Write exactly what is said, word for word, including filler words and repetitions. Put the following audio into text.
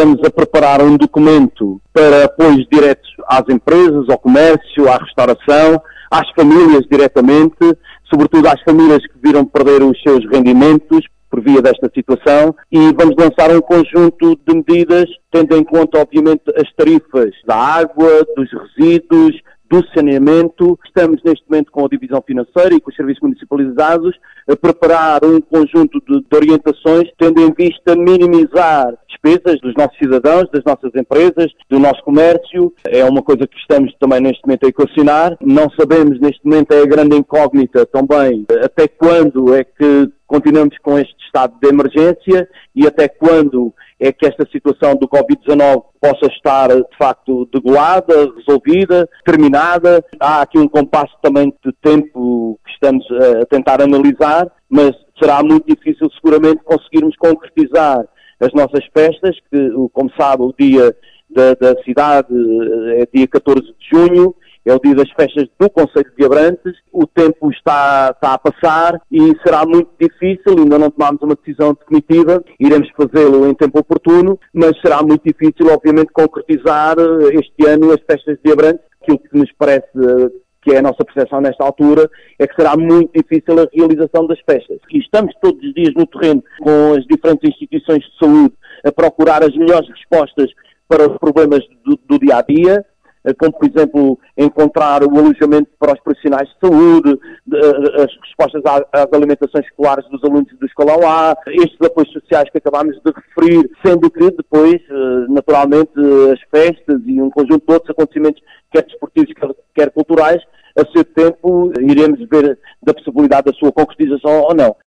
estamos a preparar um documento para apoios diretos às empresas, ao comércio, à restauração, às famílias diretamente, sobretudo às famílias que viram perder os seus rendimentos por via desta situação, e vamos lançar um conjunto de medidas, tendo em conta, obviamente, as tarifas da água, dos resíduos, do saneamento. Estamos neste momento com a divisão financeira e com os serviços municipalizados a preparar um conjunto de, de orientações, tendo em vista minimizar despesas dos nossos cidadãos, das nossas empresas, do nosso comércio. É uma coisa que estamos também neste momento a equacionar. Não sabemos neste momento, é a grande incógnita também, até quando é que continuamos com este estado de emergência e até quando é que esta situação do covid dezanove possa estar, de facto, degolada, resolvida, terminada. Há aqui um compasso também de tempo que estamos a tentar analisar, mas será muito difícil, seguramente, conseguirmos concretizar as nossas festas, que, como sabe, o dia da, da cidade é dia catorze de junho, é o dia das festas do Concelho de Abrantes. O tempo está, está a passar e será muito difícil, ainda não tomámos uma decisão definitiva, iremos fazê-lo em tempo oportuno, mas será muito difícil, obviamente, concretizar este ano as festas de Abrantes. Aquilo que nos parece que é a nossa percepção nesta altura, é que será muito difícil a realização das festas. E estamos todos os dias no terreno com as diferentes instituições de saúde a procurar as melhores respostas para os problemas do, do dia-a-dia, como, por exemplo, encontrar o alojamento para os profissionais de saúde, as respostas às alimentações escolares dos alunos do Escola A, estes apoios sociais que acabámos de referir, sendo que depois, naturalmente, as festas e um conjunto de outros acontecimentos, quer desportivos, quer, quer culturais, a seu tempo iremos ver da possibilidade da sua concretização ou não.